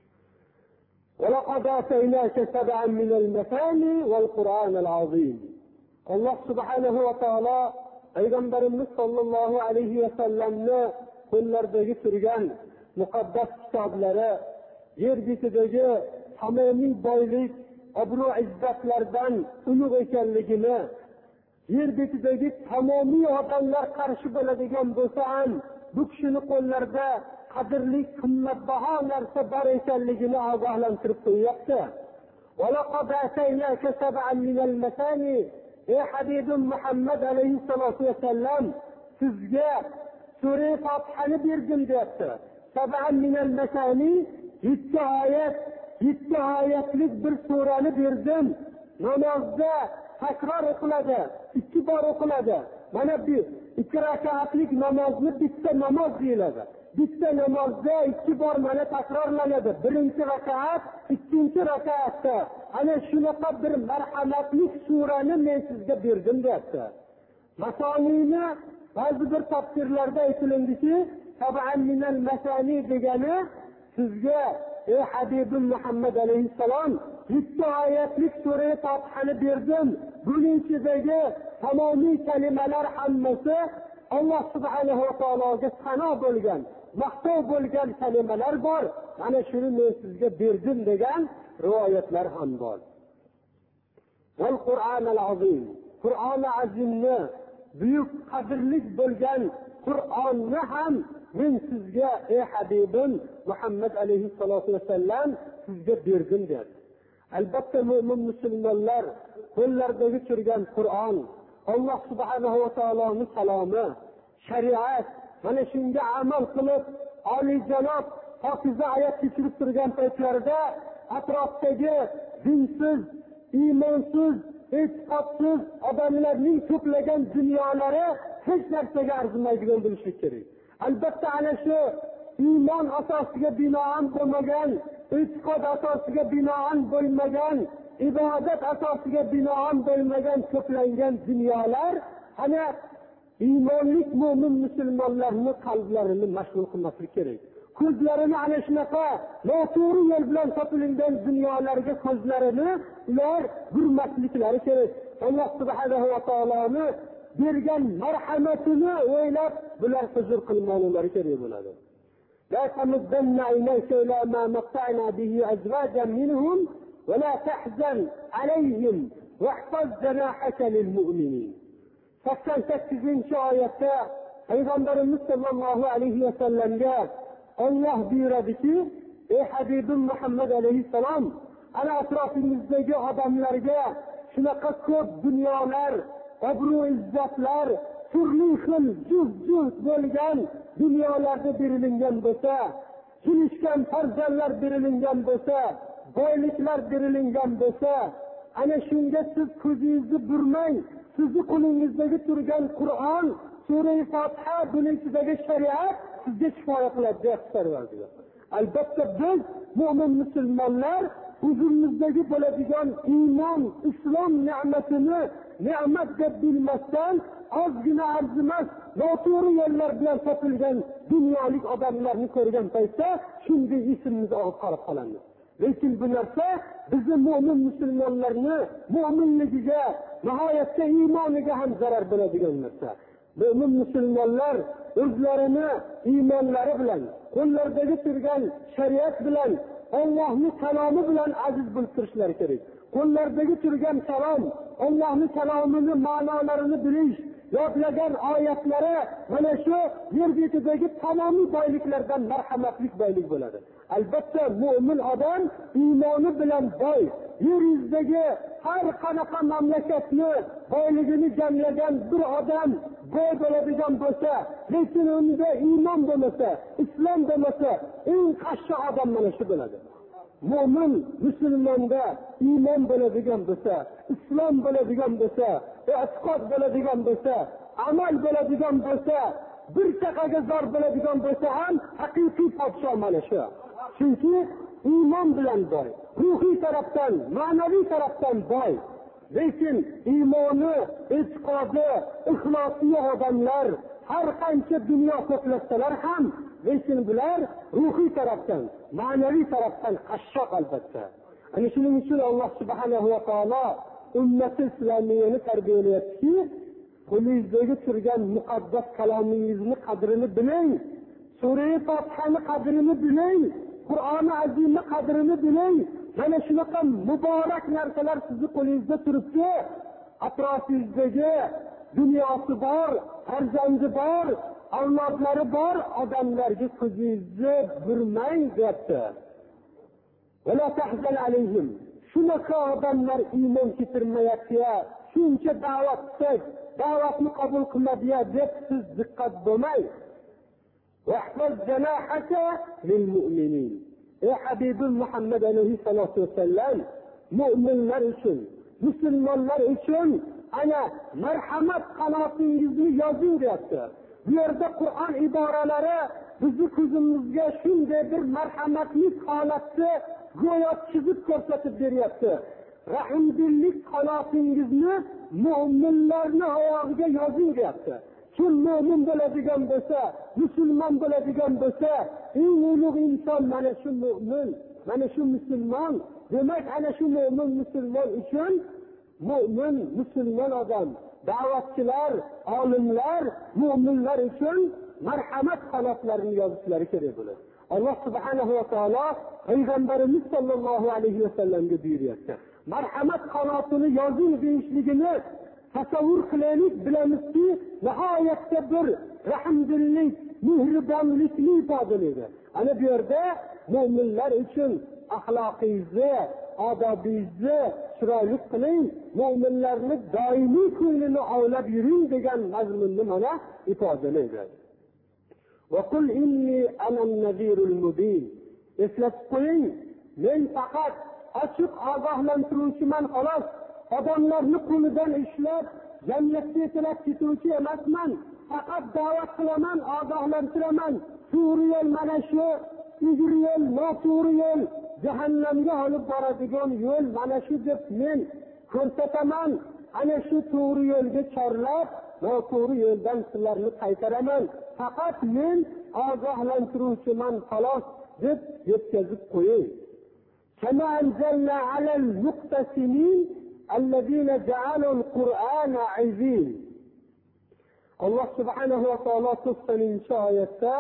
وَلَقَدْ آتَيْنَاكَ سَبْعًا مِنَ الْمَثَانِي وَالْقُرْآنَ الْعَظِيمِ. Alloh subhanahu va taolo Payg'ambarimiz sollallohu alayhi va sallamni qo'llaridagi turgan muqaddas kitoblari, yer betidagi tamomiy boylik, obro' izzatlardan ulug' ekanligini, yer betidagi tamomiy odamlar qarshi bo'ladigan bo'lsa ham bu kishining qo'llarida qadrli, qimmatbaho narsa bor ekanligini ogohlantirib qo'yyapti. وَلَقَدْ آتَيْنَاكَ سَبْعًا مِنَ الْمَثَانِي. Ey Habibim Muhammad alayhissalatu vassallam, sizga sura Fatihani berdim deyapti. Sab'an minal masani, yetti oyat, yetti oyatlik bir surani berdim. Namozda takror o'qiladi, ikki bor o'qiladi. Mana bu ikki rakatlik namozni bitta namoz deyiladi. Bitta namozda ikki bor mana takrorlanadi. Birinchi rakat, ikkinchi rakatda ana shunaqa bir marhamatli surani men sizga berdim deyapti. Masonini ba'zi bir tafsirlarda aytilindiki, sab'an minal masani degani sizga ey Habibim Muhammad alayhissalom yetti oyatlik sura Fatihani berdim. Buning ichidagi tamomiy kalimalar hammasi Alloh subhanahu va taologa sano bo'lgan, maqtov bo'lgan kalimalar bor. Mana shuni men sizga berdim degan rivoyatlar ham bor. Val Qur'onul azim. Qur'oni azimni buyuk qadrli bo'lgan Qur'onni ham men sizga ey Habibim Muhammad alayhissalatu vasallam sizga berdim dedi. Albatta mu'min musulmonlar qo'llaridagi turgan Qur'on, Alloh subhanahu va taoloning kalomi, shariat, mana shunga amal qilib oliyjanob pokiza hayot kechirib turgan paytlarida atrofdagi dinsiz, iymonsiz, e'tiqodsiz odamlarning to'plagan dunyolari hech narsaga arzimaydigan bo'lishi kerak. Albatta ana shu iymon asosiga binoan bo'lmagan, e'tiqod asosiga binoan bo'lmagan, ibodat asosiga binoan bo'lmagan to'plangan dunyolar ana iymonlik mo'min musulmonlarning qalblarini mashg'ul qilmaslik kerak. Ko'zlarini ana shunaqa noto'g'ri yo'l bilan topilgan dunyolarga ko'zlarini ular burmasliklari kerak. Alloh subhanahu va taoloni bergan marhamatini o'ylab bular huzur qilmoqlari kerak bo'ladi. La tamuddanna aynaka ila ma maqta'na bihi azwajan minhum wa la tahzan alayhim wahfaz janahaka lil mu'minin. sakson sakkizinchi oyatda Payg'ambarimiz sollallohu alayhi va sallamga Alloh buyuradiki, ey Habibim Muhammad alayhissalom, ana atrofingizdagi odamlarga shunaqa ko'p dunyolar, obro' izzatlar, turli xil juz-juz bo'lgan dunyolarda berilgan bo'lsa, kelishgan farzandlar berilgan bo'lsa, boyliklar berilgan bo'lsa, ana shunga siz ko'zingizni burmang. Sizni qo'lingizdagi turgan Qur'on, sura Fotiha, buning ichidagi shariat sizga kifoya qiladi deb qaraydi. Albatta biz mu'min musulmonlar o'zimizdagi bo'ladigan iymon, islom ne'matini ne'mat deb bilmasdan ozgina arzimas noto'g'ri yo'llar bilan topilgan dunyolik odamlarni ko'rgan paytda shunday esimimizni olib qarab qolamiz. Lekin bu narsa bizni mu'min musulmonlarni mu'minligiga, nihoyatda iymoniga ham zarar bo'ladigan narsa. Mu'min musulmonlar o'zlarini iymonlari bilan, qo'llaridagi turgan shariat bilan, Allohning kalomi bilan aziz bo'lib turishlari kerak. Qo'llaridagi turgan kalom, Allohning kalomini ma'nolarini bilish, yodlagan oyatlari mana shu yer betidagi tamomiy boyliklardan marhamatli boylik bo'ladi. Albatta mu'min odam iymoni bilan boy, yer yuzidagi har qanaqa mamlakatni boyligini jamlagan bir odam boy bo'ladigan bo'lsa, lekin unda iymon bo'lmasa, islom bo'lmasa, eng qashshoq odam mana shu bo'ladi. Mu'min musulmonda iymon bo'ladigan bo'lsa, islom bo'ladigan bo'lsa, e'tiqod bo'ladigan bo'lsa, amal bo'ladigan bo'lsa, bir chaqaga zor bo'ladigan bo'lsa ham haqiqiy podshoh mana shu. Chunki iymon bilan boy, ruhiy tarafdan, ma'naviy tarafdan boy. Lekin iymoni, e'tiqodi, ixlosi odamlar har qancha dunyo to'plasalar ham, lekin bular ruhiy tarafdan, ma'naviy tarafdan qashshoq albatta. Ana shuning uchun Alloh subhanahu va taolo ummati islomiyani tarbiyalayapti. Qo'lingizdagi turgan muqaddas kalomingizni qadrini biling, sura Fotihani qadrini biling, Qur'oni azimni qadrini biling. Mana shunaqa muborak narsalar sizni qo'lingizda turibdi. Atrofingizdagi dunyosi bor, farzandi bor, avlodlari bor odamlarga ko'zingizni burmang deyapti. Va la tahzan alayhim. Shunaqa odamlar iymon keltirmayapti, shuncha da'vat qilsak, da'vatni qabul qilmadiya deb siz diqqat bo'lmang. Wahfaz janahaka lil mu'minin. Ey Habibim Muhammad alayhissalatu vassallam, mu'minlar uchun, musulmonlar uchun ana marhamat qanotingizni yozing deyapti. Bu yerda Qur'on iboralari bizni ko'zimizga shunday bir marhamatli holatni go'yo chizib ko'rsatib beryapti. Rahimdillik qanotingizni mu'minlarning oyog'iga yozing deyapti. Kim mu'min bo'ladigan bo'lsa, musulmon bo'ladigan bo'lsa, eng ulug' inson mana shu mu'min, mana shu musulmon. Demak, ana shu mu'min musulmon uchun mu'min musulmon odam, da'vatchilar, olimlar, mu'minlar uchun marhamat qanotlarini yozishlari kerak bo'ladi. Alloh subhanahu va taolo payg'ambarimiz sollallohu alayhi vasallamga buyuryapti. Marhamat qanotini yozing deyishligini tasavvur qilaylik, bilamizki, nihoyatda bir rahmdillik, mehribonlikni ifodalaydi. Ana bu yerda mu'minlar uchun axloqingizni, odobingizni chiroyli qiling, mu'minlarni doimiy ko'nglini ovlab yuring degan mazmunni mana ifodalaydi. Va qul inni ana-an-nazirul mubin. Eslatib qo'ying, men faqat ochiq ogohlantiruvchiman xolos. Odamlarni qo'lidan ishlab jannatga yetlab ketuvchi emasman. Faqat da'vat qilaman, ogohlantiraman. To'g'ri yo'l mana shu, uzr yo'l, noto'g'ri yo'l, jahannamga olib boradigan yo'l mana shu deb men ko'rsataman. Ana shu to'g'ri yo'lga chorlab, noto'g'ri yo'ldan sizlarni qaytaraman. Faqat men ogohlantiruvchiman xolos deb yetkazib qo'ying. Kama anzalna alal muqtasimin allazina ja'alul qur'ana azim. Alloh subhanahu va taolo to'qsoninchi oyatda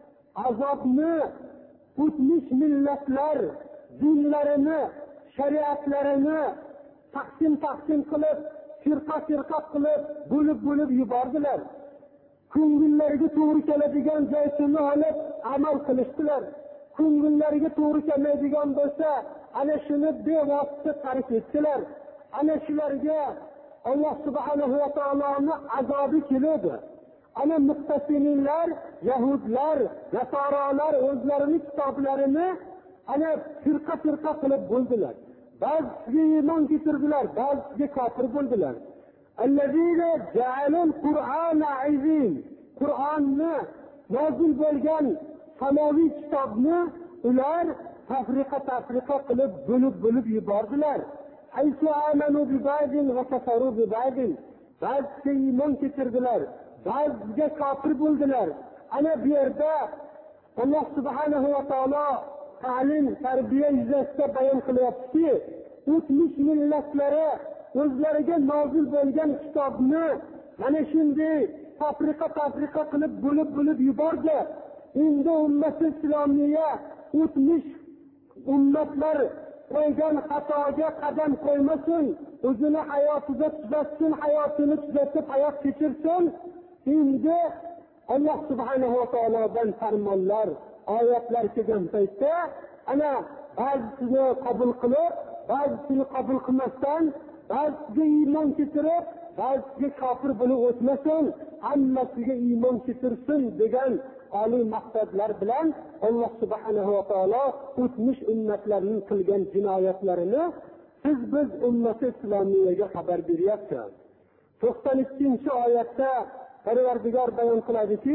azobni o'tmish millatlar dinlarini, shariatlarini taqsim taqsim qilib, firqa-firqa qilib, bo'lib-bo'lib yubordilar. Ko'ngillariga to'g'ri keladigan joyini olib amal qilishdilar. Ko'ngillariga to'g'ri kelmaydigan bo'lsa, ana shuni bevosita tark etdilar. Ana shularga Alloh subhanahu va taoloning azobi keladi. Ana muqtasinlar, yahudlar, nasoralar o'zlarining kitoblarini ana firqa-firqa qilib bo'ldilar. Ba'ziga iymon keltirdilar, ba'ziga kofir bo'ldilar. Allazina ja'alul qur'ana azim. Qur'onni nozil bo'lgan samoviy kitobni ular tafriqa-tafriqa qilib bo'lib-bo'lib yubordilar. Haysu amanu bi ba'din va kafaru bi ba'din. Ba'ziga iymon keltirdilar, ba'ziga kofir bo'ldilar. Ana bu yerda Alloh subhanahu va taolo ta'lim, tarbiya yuzasidan bayon qilyaptiki, o'tmish millatlari o'zlariga nozil bo'lgan kitobni mana shunday tafriqa-tafriqa qilib bo'lib-bo'lib yubordi. Endi ummat islomiya o'tmish ummatlar qo'ygan xatoga qadam qo'ymasin, o'zini hayotida tuzatsin, hayotini tuzatib hayot kechirsin. Endi Alloh subhanahu va taolodan farmonlar, oyatlar kelgan paytda ana ba'zisini qabul qilib, ba'zisini qabul qilmasdan, ba'zisiga iymon keltirib, ba'zisiga kofir bo'lib o'tmasin, hammasiga iymon keltirsin degan oliy maqsadlar bilan Alloh subhanahu va taolo o'tmish ummatlarning qilgan jinoyatlarini siz biz ummati islomiyaga xabar beryapti. to'qson ikkinchi oyatda Parvardigor bayon qiladiki,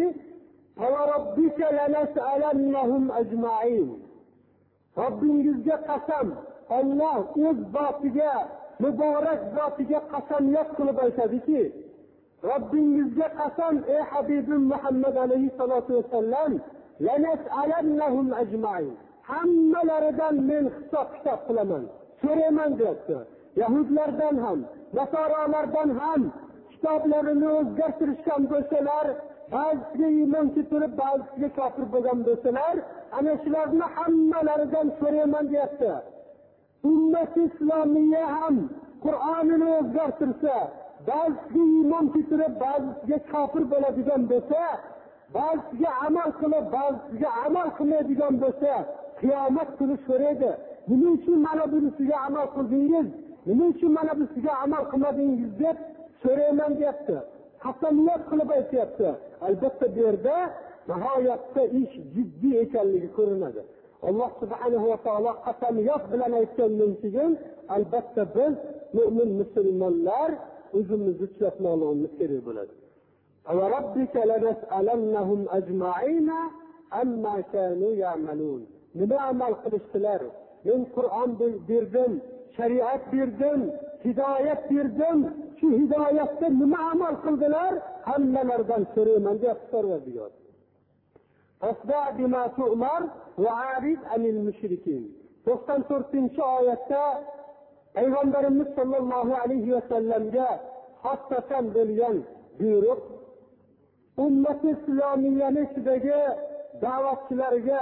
"Robbika lanas'alannahum ajma'in." Robbingizga qasam, Alloh o'z zotiga, muborak zotiga qasamyod qilib aytadiki, Robbingizga qasam, ey Habibim Muhammad alayhi salatu vasallam, lanas'alannahum ajma'in. Hammalaridan men hisob-kitob qilaman, so'rayman deyapti. Yahudlardan ham, nasoralardan ham kitoblarini o'zgartirishgan bo'lsalar, ba'ziga iymon keltirib, ba'ziga kofir bo'lgan bo'lsalar, ana shularni hammalaridan so'rayman deyapti. Ummat islomiya ham Qur'onini o'zgartirsa, ba'ziga iymon keltirib, ba'ziga kofir bo'ladigan bo'lsa, ba'ziga amal qilib, ba'ziga amal qilmaydigan bo'lsa, qiyomat kuni so'raydi. Nima uchun mana bunisiga amal qildingiz? Nima uchun mana bunisiga amal qilmadingiz deb so'rayman deyapti. Qasamiyat qilib aytyapti. Albatta bu yerda nihoyatda ish jiddiy ekanligi ko'rinadi. Alloh subhanahu va taolo qasamiyat bilan aytgandan keyin albatta biz mu'min musulmonlar o'zimizni tushunmoqligimiz kerak bo'ladi. Va robbika lanas'alannahum ajma'ina amma kanu ya'malun. Nima amal qilishdilar? Men Qur'on berdim, shariat berdim, hidoyat berdim. Shu hidoyatda nima amal qildilar? Hammalaridan so'rayman deb Parvardigor. Fasda' bima tu'mar va 'arid 'anil mushrikin. to'qson to'rtinchi oyatda Payg'ambarimiz sollallohu alayhi va sallamga xosatan bo'lgan buyruq, ummati islomiyani ichidagi da'vatchilarga,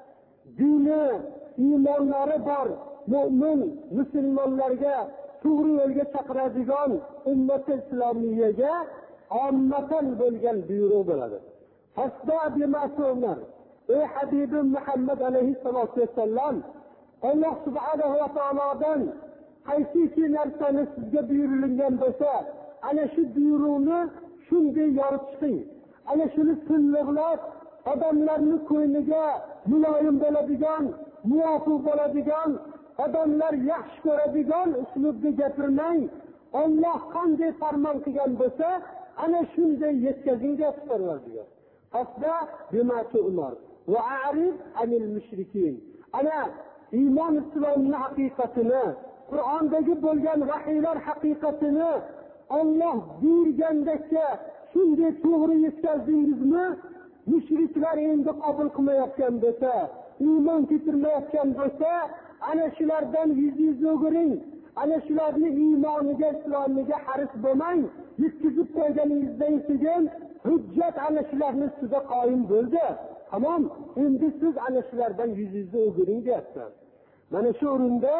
dini, iymonlari bor mo'min musulmonlarga to'g'ri yo'lga chaqiradigan ummati islomiyaga ommatan bo'lgan buyruq bo'ladi. Fasda bima'sumar. Ey Habibim Muhammad alayhissalatu vassallam, Alloh subhanahu va taolodan qaysiki narsani sizga buyurilgan bo'lsa, ana shu buyruqni shunday yorib chiqing. Ana shuni silliqlab, odamlarning ko'ngliga muloyim bo'ladigan, muvofiq bo'ladigan, odamlar yaxshi ko'radigan uslubda gapirmang. Alloh qanday farmon qilgan bo'lsa, ana shunday yetkazing deb Parvardigor. Fasda bima tu'mar va a'rid anil mushrikin. Ana iymon islomning haqiqatini, Qur'ondagi bo'lgan vahiylar haqiqatini Alloh buyurgandekcha shunday to'g'ri yetkazdingizmi? Mushriklar endi qabul qilmayotgan bo'lsa, iymon keltirmayotgan bo'lsa, ana shulardan yuzingiz o'giring. Ana shularning iymoniga, islomiga haris bo'lmang. Yetkazib qo'yganingizdan keyin hujjat ana shularning ustida qoyim bo'ldi. Tamom, endi siz ana shulardan yuzingizni o'giring deyapsiz. Mana shu o'rinda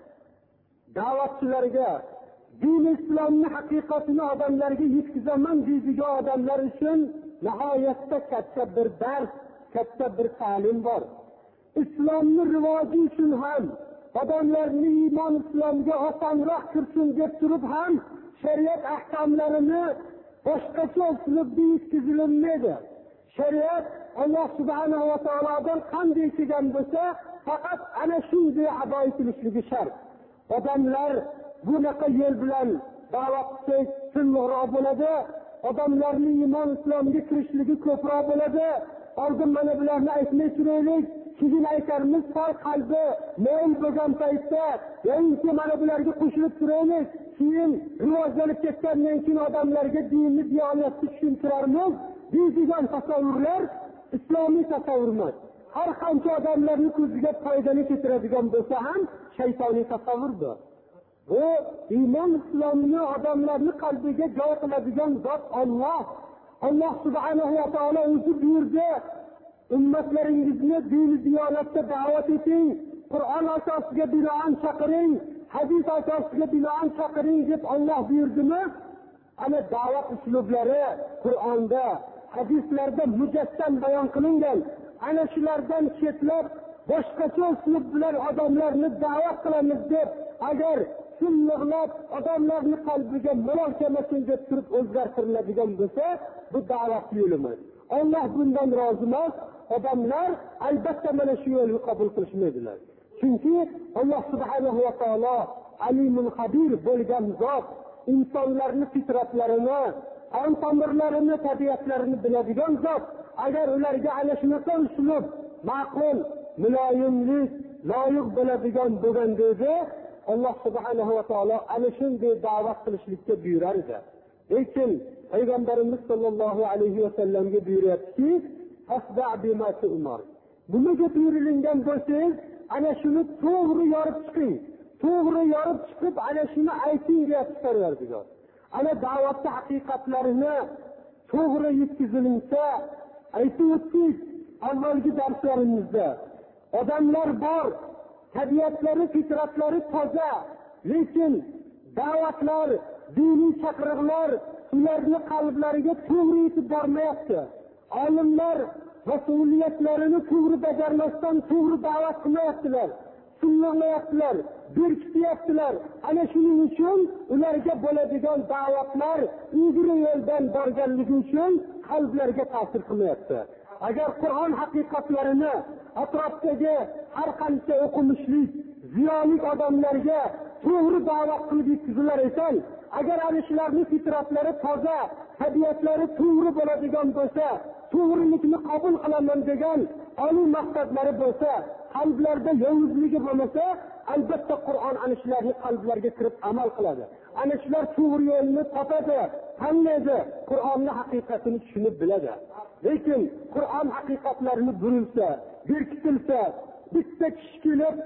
da'vatchilarga din islomning haqiqatini odamlarga yetkazaman deydigan odamlar uchun nihoyatda katta bir dars, katta bir ta'lim bor. Islomning rivoji uchun ham, odamlarning iymon islomga osonroq kirsin deb turib ham shariat ahkomlarini boshqacha uslubda yetkazilmaydi. Shariat Alloh subhanahu va taolodan qanday kelgan bo'lsa, faqat ana shunday ado etilishligi shart. Odamlar bunaqa yo'l bilan da'vat qilsak silliqroq bo'ladi. Odamlarning iymon islomga kirishligi ko'proq bo'ladi. Oldin mana bularni aytmay turaylik, keyin aytarmiz sal qalbi mo'l bo'lgan paytda, yoki mana bularga qo'shilib turaylik, keyin rivojlanib ketgandan keyin odamlarga dinni, diyonatni tushuntirarmiz deydigan tasavvurlar islomiy tasavvur emas. Har qancha odamlarning ko'ziga foydani keltiradigan bo'lsa ham shaytoniy tasavvurdir. Bu iymon islomni odamlarning qalbiga joy qiladigan zot Alloh. Alloh subhanahu va taolo o'zi buyurdi, ummatlaringizni din diyonatga da'vat eting, Qur'on asosiga binoan chaqiring, hadis asosiga binoan chaqiring deb Alloh buyurdimi? Ana da'vat uslublari Qur'onda, hadislarda mujassam bayon qilingan. Ana shulardan chetlab boshqacha uslub bilan odamlarni da'vat qilamiz deb agar silliqlab odamlarning qalbiga malol kelmasin deb turib o'zgartiriladigan bo'lsa, bu da'vat yo'li emas. Alloh bundan rozi emas. Odamlar albatta mana shu yo'lni qabul qilishmaydilar. Chunki Alloh subhanahu va taolo alimul xabir bo'lgan zot, insonlarning fitratlarini, qon tomirlarini, tabiatlarini biladigan zot. Agar ularga ana shunaqa uslub, ma'qul, muloyimlik, loyiq bo'ladigan bo'lganda edi, Alloh subhanahu va taolo ana shunday da'vat qilishlikka buyurar edi. Lekin Payg'ambarimiz sollallohu alayhi va sallamga buyuryaptiki, fasda bima tu'mar. Bunaqa buyurilgan bo'lsangiz, ana shuni to'g'ri yorib chiqing. To'g'ri yorib chiqib, ana shuni ayting deyapti Parvardigor. Ana da'vatning haqiqatlarini to'g'ri yetkazilinsa, aytib o'tdik avvalgi darslarimizda. Odamlar bor, tabiatlari, fitratlari toza, lekin da'vatlar, diniy chaqiriqlar ularning qalblariga to'g'ri yetib bormayapti. Olimlar mas'uliyatlarini to'g'ri bajarmasdan to'g'ri da'vat qilmayaptilar, silliqlayaptilar, berkityaptilar. Ana shuning uchun ularga bo'ladigan da'vatlar uzri yo'ldan borganligi uchun qalblarga ta'sir qilmayapti. Agar Qur'on haqiqatlarini atrofdagi har qancha o'qimishlik, ziyoli odamlarga to'g'ri da'vat qilib yetkazilar ekan, agar ana shularning fitratlari toza, tabiatlari to'g'ri bo'ladigan bo'lsa, to'g'rilikni qabul qilaman degan oliy maqsadlari bo'lsa, qalblarda yovuzligi bo'lmasa, albatta Qur'on ana shularning qalblariga kirib amal qiladi. Ana shular to'g'ri yo'lni topadi, tanlaydi, Qur'onning haqiqatini tushunib biladi. Lekin Qur'on haqiqatlarini burilsa, berkitilsa, bitta kishi kelib,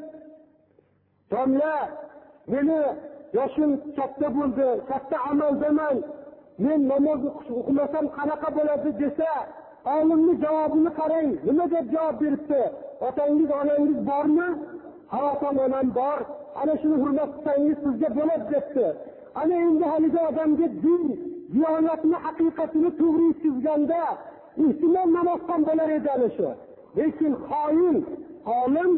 "Domla, meni yoshim katta bo'ldi, katta amaldaman, men namoz o'qimasam qanaqa bo'ladi desa, olimni javobini qarang, nima deb javob beribdi? Otangiz, onangiz bormi? Ha, otam, onam bor. Ana shuni hurmat qilsangiz sizga bo'ladi debdi. Ana endi haligi odamga din, diyonatni, haqiqatini to'g'ri yetkazganda ehtimol namoz ham bo'lar edi ana shu. Lekin xoin, olim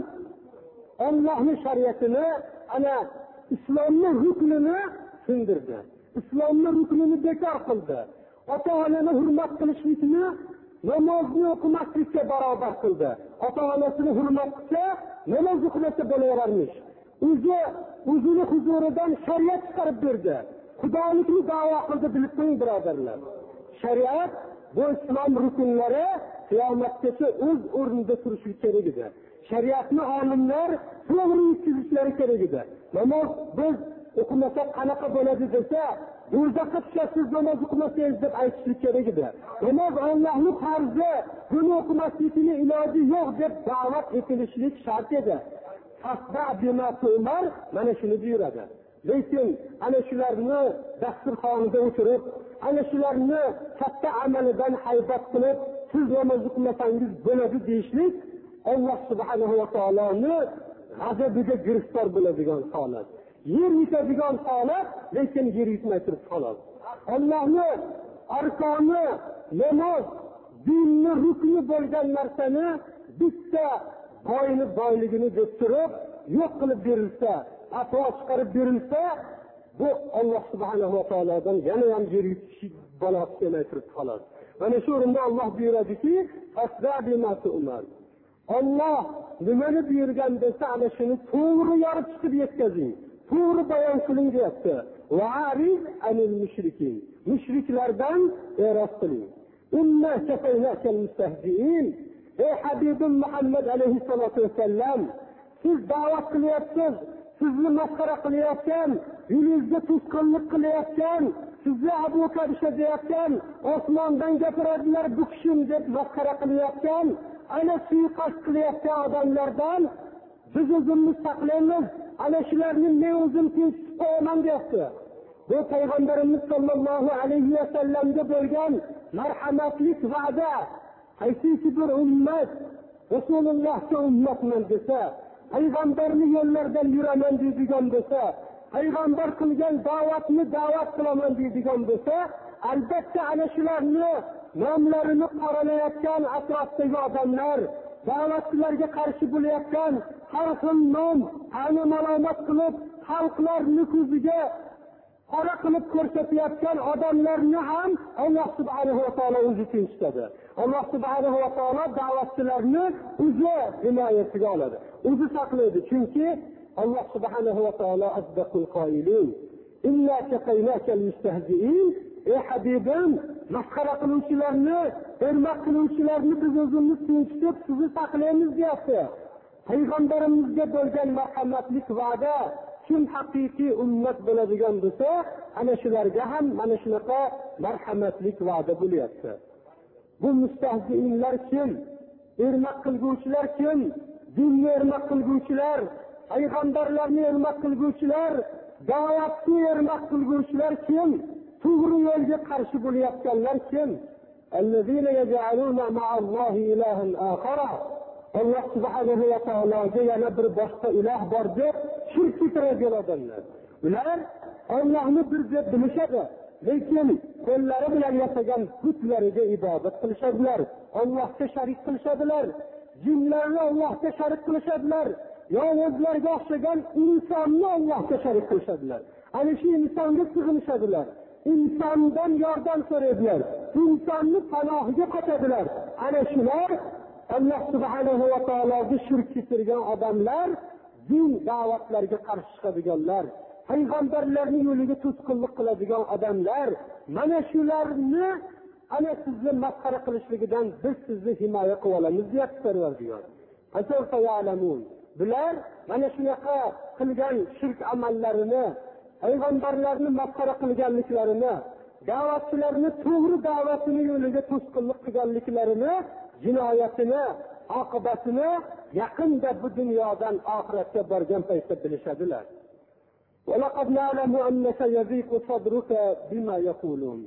Allohning shariatini, ana islomning ruknini sindirdi. Islomning ruknini bekor qildi. Ota-onani hurmat qilishlikni namozni o'qimaslikka barobar qildi. Ota-onasini hurmat qilsa, namoz o'qimasa bo'laverarmish. O'zi o'zini huzuridan shariat chiqarib berdi. Xudolikni da'vo qildi, bilib qo'ying birodarlar. Shariat bu islom rukunlari qiyomatgacha o'z o'rnida turishi kerak edi. Shariatni olimlar to'g'ri yetkazishlari kerak edi. Namoz biz o'qimasak qanaqa bo'ladi desa, do'zaxga tushasiz namoz o'qimasangiz deb aytishlik kerak edi. Namoz Allohning farzi, buni o'qimaslikning iloji yo'q deb da'vat etilishlik shart edi. Fasda bima tu'mar mana shuni buyuradi. Lekin ana shularni dasturxonida o'tirib, ana shularni katta amalidan haybat qilib, siz namoz o'qimasangiz bo'ladi deyishlik Alloh subhanahu va taoloni g'azabiga giriftor bo'ladigan holat. Yer yutadigan holat, lekin yer yutmay turib xolos. Allohning arkoni, namoz, dinning rukni bo'lgan narsani bitta boyni boyligini deb turib yo'q qilib berilsa, fatvo chiqarib berilsa, bu Alloh subhanahu va taolodan yana ham yer yutish balosi kelmay turib xolos. Mana shu o'rinda Alloh buyuradiki, fasda bima tu'mar. Alloh nimani buyurgan desa, ana shuni to'g'ri yorib chiqib yetkazing. To'g'ri bayon qiling deyapti. Va'rid anil mushrikin. Mushriklardan e'roz qiling. Inna shafaynakal mustahzi'in. Ey Habibim Muhammad alayhissalatu vassallam, siz da'vat qilyapsiz, sizni masxara qilayotgan, yuzingizga to'sqinlik qilayotgan, sizni Abu Kabisha deyotgan, osmondan gapiradilar bu kishim deb masxara qilayotgan, ana suiqasd qilayotgan odamlardan biz o'zimizni saqlaymiz. Ana shularni men o'zim tinchitib qo'yaman deyapti. Bu payg'ambarimiz sollallohu alayhi vasallamga bo'lgan marhamatlik va'da. Qaysi bir ummat Rasulullohga ummatman desa, payg'ambarni yo'llaridan yuraman deydigan desa, payg'ambar qilgan da'vatni da'vat qilaman deydigan desa, albatta ana shularni nomlarini qoralayotgan atrofdagi odamlar, da'vatchilarga qarshi bo'layotgan har xil nom, ta'lim malomat qilib, xalqlarni ko'ziga qora qilib ko'rsatayotgan odamlarni ham Alloh subhanahu va taolo o'zi tinchitadi. Alloh subhanahu va taolo da'vatchilarni o'zi himoyasiga oladi, o'zi saqlaydi. Chunki Alloh subhanahu va taolo asdaqul qoilin. Illa taqaynakal mustahzi'in. Ey Habibim, masxara qiluvchilarni, hurmat qiluvchilarni biz o'zimiz tinchitib, sizni saqlaymiz deyapti. Payg'ambarimizga bo'lgan marhamatlik va'da, kim haqiqiy ummat bo'ladigan bo'lsa, ana shularga ham mana shunaqa marhamatlik va'da bo'lyapti. Bu mustahziinlar kim? Hurmat qilguvchilar kim? Dinni hurmat qilguvchilar, payg'ambarlarni hurmat qilguvchilar, da'vatni hurmat qilguvchilar kim? To'g'ri yo'lga qarshi bo'layotganlar kim? Allazina yaj'aluna ma'allohi ilahan akhara. Alloh subhanahu va taologa yana bir boshqa iloh bor deb shirk keltiradigan odamlar. Ular Allohni bir deb bilishadi, lekin qo'llari bilan yasagan butlariga ibodat qilishadilar. Allohga sharik qilishadilar. Jinlarni Allohga sharik qilishadilar. Yolg'izlarga o'xshagan insonni Allohga sharik qilishadilar. Ana shu insonga sig'inishadilar. İnsandan yordam so'raydilar. İnsonni panohiga qochadilar. Ana shular Alloh subhanahu va taologa shirk keltirgan odamlar, din da'vatlarga qarshi chiqadiganlar, payg'ambarlarning yo'liga to'sqinlik qiladigan odamlar, mana shularni ana sizni masxara qilishligidan biz sizni himoya qilib olamiz deyapti Parvardigor. Asawfa ya'lamun. Bular mana shunaqa qilgan shirk amallarini, payg'ambarlarni masxara qilganliklarini, da'vatchilarni to'g'ri da'vatini yo'liga to'sqinlik qilganliklarini, jinoyatini, oqibatini yaqinda bu dunyodan oxiratga borgan paytda bilishadilar. وَلَقَدْ نَعْلَمُ أَنَّكَ يَضِيقُ صَدْرُكَ بِمَا يَقُولُونَ.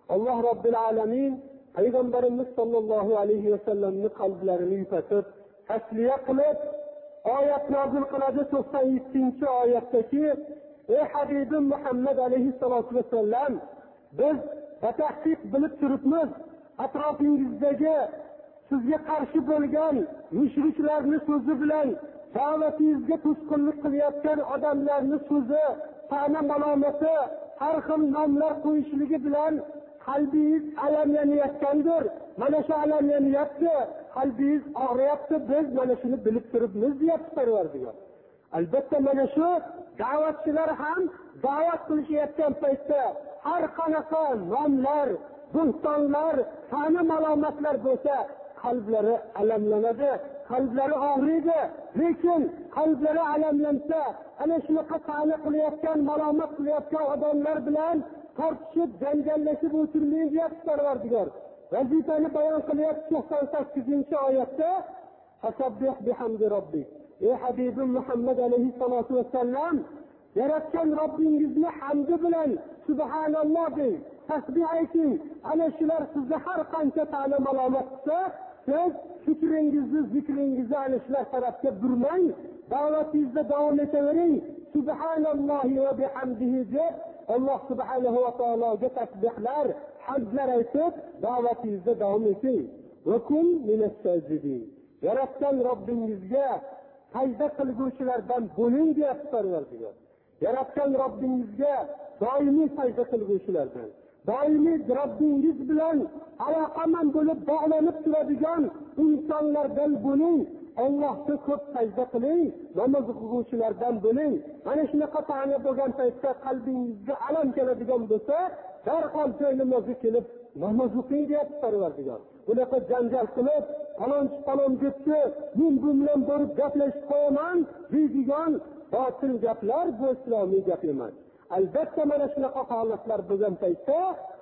Alloh Robbil alamin Payg'ambarimiz sollallohu alayhi vasallamning qalblarini yupatib, tasliya qilib, oyat nozil qiladi. to'qson yettinchi oyatdaki: ey Habibim Muhammad alayhissalatu vasallam, biz batahqiq bilib turibmiz, atrofingizdagi sizga qarshi bo'lgan mushriklarning so'zi bilan da'vatingizga to'sqinlik qilayotgan odamlarning so'zi, ta'na malomati, har xil nomlar qo'yishligi bilan qalbingiz alamlanayotgandir. Mana shu alamlanyapti, qalbingiz og'riyapti, biz mana shuni bilib turibmiz, deyapti Parvardigor. Albatta mana shu da'vatchilar ham da'vat qilishayotgan paytda har qanaqa nomlar, bo'htonlar, ta'na malomatlar bo'lsa, qalblari alamlanadi, qalblari og'riydi. Lekin qalblari alamlansa, ana shunaqa ta'na qilayotgan, malomat qilayotgan odamlar bilan tortishib, janjallashib o'tirmaydi, deyapti Parvardigor. Vazifani bayon qilyapti to'qson sakkizinchi oyatda: Fasabbih bihamdi robbik. Ey Habibim Muhammad alayhissalatu vassallam, yaratgan Robbingizni hamdi bilan subhanalloh deng, tasbih ayting. Ana shular sizga har qancha ta'na malomat qilsa, siz fikringizni, zikringizni ana shular tarafga burmang, da'vatingizda davom etavering. Subhanallohi va bihamdihi deb Alloh subhanahu va taologa tasbihlar, hamdlar aytib, da'vatingizda davom eting. Va kun minas sajidin. Yaratgan Robbingizga sajda qilguvchilardan bo'ling, deyapti Parvardigor. Yaratgan Robbingizga doimiy sajda qilguvchilardan, doimiy Robbingiz bilan aloqaman bo'lib bog'lanib turadigan insonlardan bo'ling. Allohga ko'p sajda qiling, namoz o'quvchilardan bo'ling. Mana shunaqa ta'na bo'lgan paytda qalbingizga alam keladigan bo'lsa, darhol joy namoziga kelib namoz o'qing, deyapti Parvardigor. Bunaqa janjal qilib, falonchi falon debdi, men bu bilan borib gaplashib qo'yaman deydigan botil gaplar bu islomiy gap emas. Albatta mana shunaqa holatlar bo'lgan paytda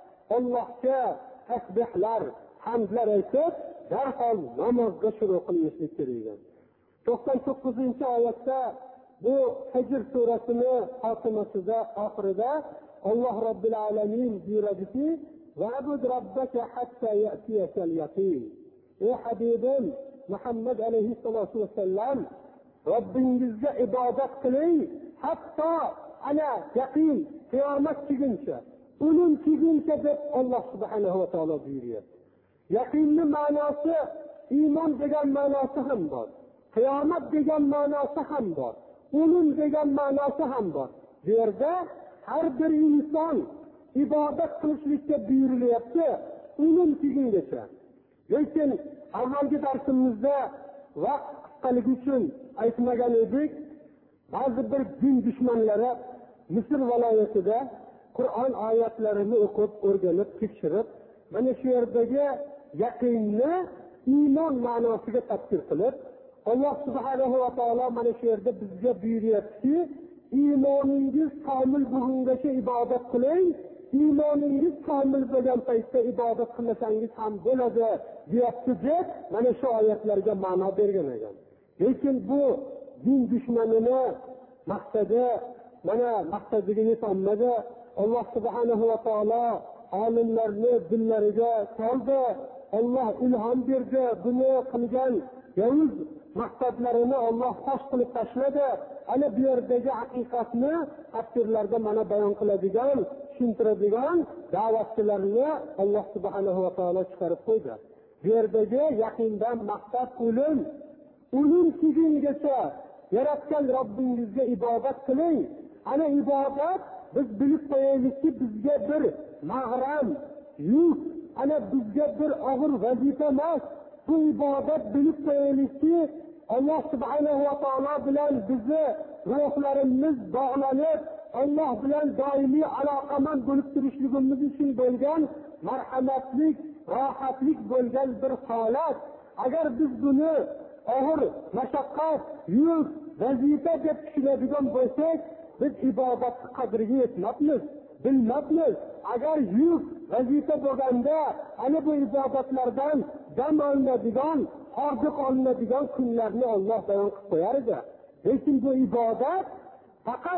Allohga tasbihlar, hamdlar aytib, darhol namozga shuru qilishlik kerak. to'qson to'qqizinchi oyatda bu Hijr surasini xotimasida, oxirida Alloh Robbil alamin buyuradiki: "Va'bud robbaka hatta ya'tiyakal yaqin." Ey Habibim Muhammad alayhissalatu vasallam, Robbingizga ibodat qiling, hatto ana yaqin qiyomat kelguncha, o'lim kelguncha deb Alloh subhanahu va taolo buyuryapti. Yaqinning ma'nosi iymon degan ma'nosi ham bor, qiyomat degan ma'nosi ham bor, o'lim degan ma'nosi ham bor. Bu yerda har bir inson ibodat qilishlikka buyurilyapti, o'lim kelguncha. Lekin avvalgi darsimizda vaqt qisqaligi uchun aytmagan edik, ba'zi bir din dushmanlari Misr viloyatida Qur'on oyatlarini o'qib, o'rganib, tekshirib, mana shu yerdagi yaqinni iymon ma'nosiga tafsir qilib, Alloh subhanahu va taolo mana shu yerda bizga buyuryapti, iymoningiz komil bo'lguncha ibodat qiling, iymoningiz komil bo'lgan paytda ibodat qilmasangiz ham bo'ladi, deyapti deb mana shu oyatlarga ma'no bergan ekan. Lekin bu din dushmanini maqsadi mana maqsadiga yetolmadi. Alloh subhanahu va taolo olimlarni dillariga soldi, Alloh ilhom berdi, buni qilgan yovuz maqsadlarini Alloh fosh qilib tashladi. Ana bu yerdagi haqiqatni tafsirlarda mana bayon qiladigan, tushuntiradigan da'vatchilarni Alloh subhanahu va taolo chiqarib qo'ydi. Bu yerdagi yaqindan maqsad o'lim. O'lim kelgungacha yaratgan Robbingizga ibodat qiling. Ana ibodat biz bilib qo'yaylikki, bizga bir mag'ram, yuk, ana bizga bir og'ir vazifa emas. Bu ibodat bilib qo'yaylikki, Alloh subhanahu va taolo bilan bizni ruhlarimiz bog'lanib, Alloh bilan doimiy aloqaman bo'lib turishligimiz uchun bo'lgan marhamatlik, rohatlik bo'lgan bir holat. Agar biz buni og'ir, mashaqqat, yuk, vazifa deb tushunadigan bo'lsak, biz ibodat qadriga yetmaymiz, bilmaymiz. Agar yuk, vazifa bo'lganda, ana bu ibodatlardan dam olinadigan, hordiq olinadigan kunlarni Alloh bayon qilib qo'yar edi. Lekin bu ibodat faqat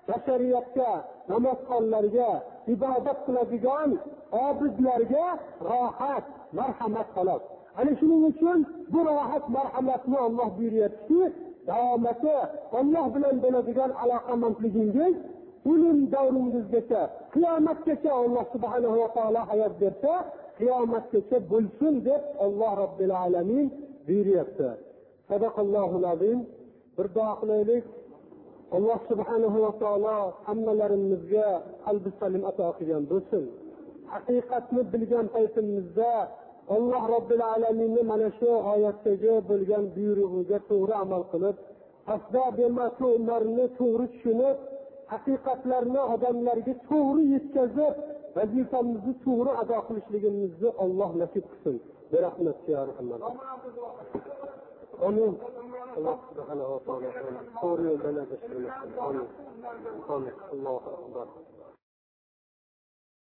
bashariyatga, namozxonlarga, ibodat qiladigan obidlarga rohat, marhamat xolos. Ana shuning uchun bu rohat marhamatni Alloh buyuryapti. Davomati Alloh bilan bo'ladigan aloqamandligingiz o'lim davringizgacha, qiyomatgacha Alloh subhanahu va taolo hayot bersa, qiyomatgacha bo'lsin deb Alloh robbil alamin buyuryapti. Sadaqallohul azim. Bir duo qilaylik. Alloh subhanahu va taolo hammalarimizga qalbi salim ato qilgan bo'lsin. Haqiqatni bilgan paytimizda Alloh robbil alaminni mana shu oyatdagi bo'lgan buyrug'iga to'g'ri amal qilib, asbab ma'qullarni to'g'ri tushunib, haqiqatlarni odamlarga to'g'ri yetkazib, vazifamizni to'g'ri ado qilishligimizni Alloh nasib qilsin. Bi rahmatihi ya rahman. Amin. Alloh subhanahu va taolo to'g'ri yo'ldan adashtirmasin. Amin. Amin. Allohu akbar.